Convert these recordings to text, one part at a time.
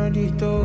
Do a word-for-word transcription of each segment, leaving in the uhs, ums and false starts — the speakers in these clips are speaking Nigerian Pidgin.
maldito,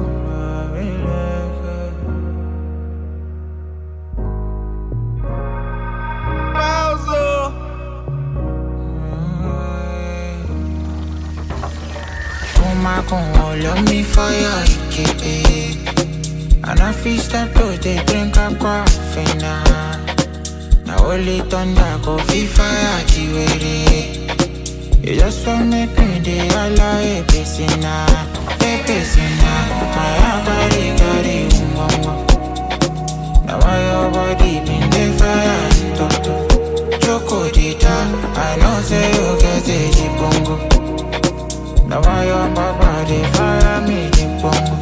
Fuma con all of me fire, yeah. And I feel start to they drink a coffee now. Now only thunder go feel fire, jiwere. You just want make me the alla epicina, epicina. My heart carry carry umbo. Now why your body been the fire, toto. Choco dita, I know say you get a jibongo. Now why your papa they fire me the bongo.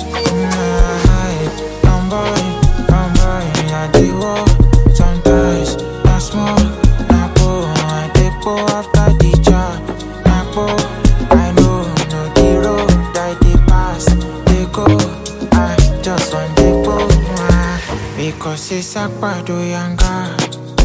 I'm boy, I'm boy, I do walk. Sometimes I smoke, I go, I take go after the jar. I go, I know, no the road that they pass, they go. I just want to go, because it's a pado yanga.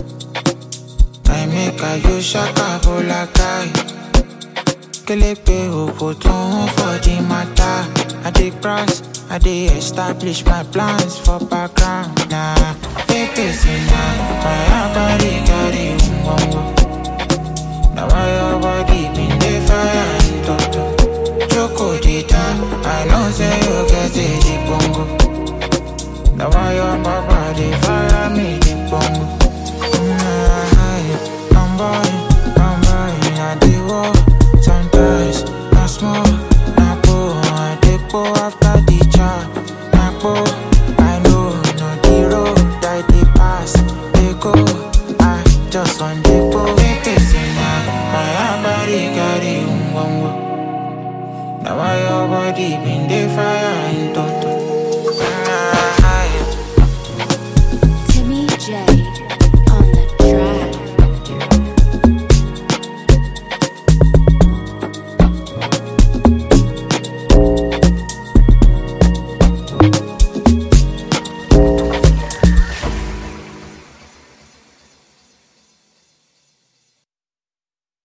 I make a you shaka bolakai. Kelepe opoton for the matter. I dey cross, I dey establish my plans for background. Nah, pepe sina, my body carry umbo. Now why your body been the fire and toto. Choco dita, I know say you get it the bongo. Now why your papa dey fire me the bongo. I'm boy, I'm boy, I dey walk. Sometimes I smoke, I go, I take go after the jar. I go, I know, no the road that they pass, they go. I just want to go. Pepe sina, my body carry umbo. Now why your body been the fire and